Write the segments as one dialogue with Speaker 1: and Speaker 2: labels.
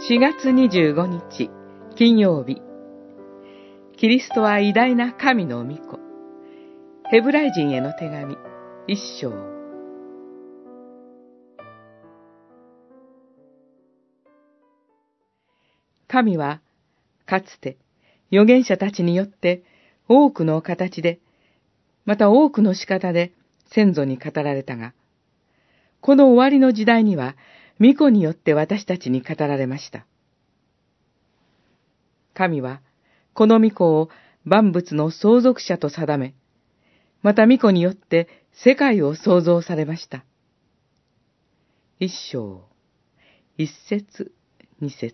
Speaker 1: 4月25日金曜日、キリストは偉大な神の御子。ヘブライ人への手紙1章。神はかつて預言者たちによって多くの形で、また多くの仕方で先祖に語られたが、この終わりの時代には御子によって私たちに語られました。神はこの御子を万物の相続者と定め、また御子によって世界を創造されました。一章、一節、二節。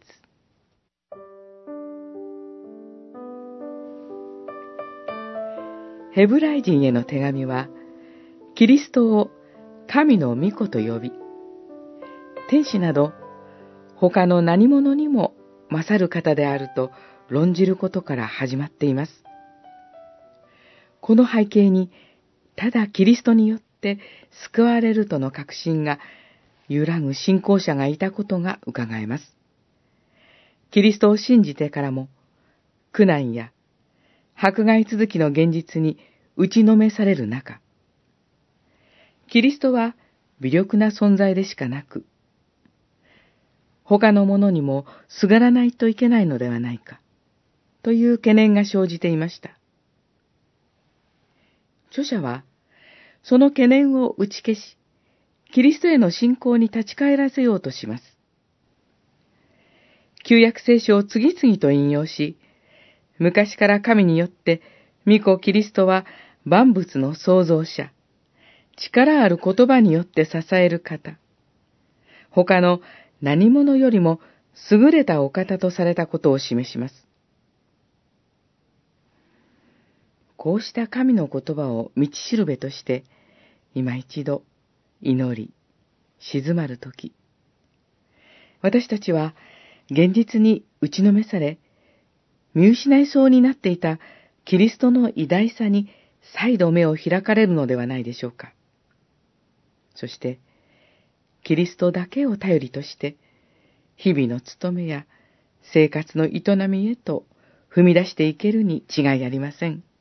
Speaker 1: ヘブライ人への手紙は、キリストを神の御子と呼び、天使など他の何者にも勝る方であると論じることから始まっています。この背景に、ただキリストによって救われるとの確信が揺らぐ信仰者がいたことが伺えます。キリストを信じてからも、苦難や迫害続きの現実に打ちのめされる中、キリストは微力な存在でしかなく、他のものにもすがらないといけないのではないか、という懸念が生じていました。著者は、その懸念を打ち消し、キリストへの信仰に立ち返らせようとします。旧約聖書を次々と引用し、昔から神によって、御子キリストは万物の創造者、力ある言葉によって支える方、他の何者よりも優れたお方とされたことを示します。こうした神の言葉を道しるべとして、今一度祈り、静まるとき、私たちは現実に打ちのめされ、見失いそうになっていたキリストの偉大さに再度目を開かれるのではないでしょうか。そして、キリストだけを頼りとして、日々の務めや生活の営みへと踏み出していけるに違いありません。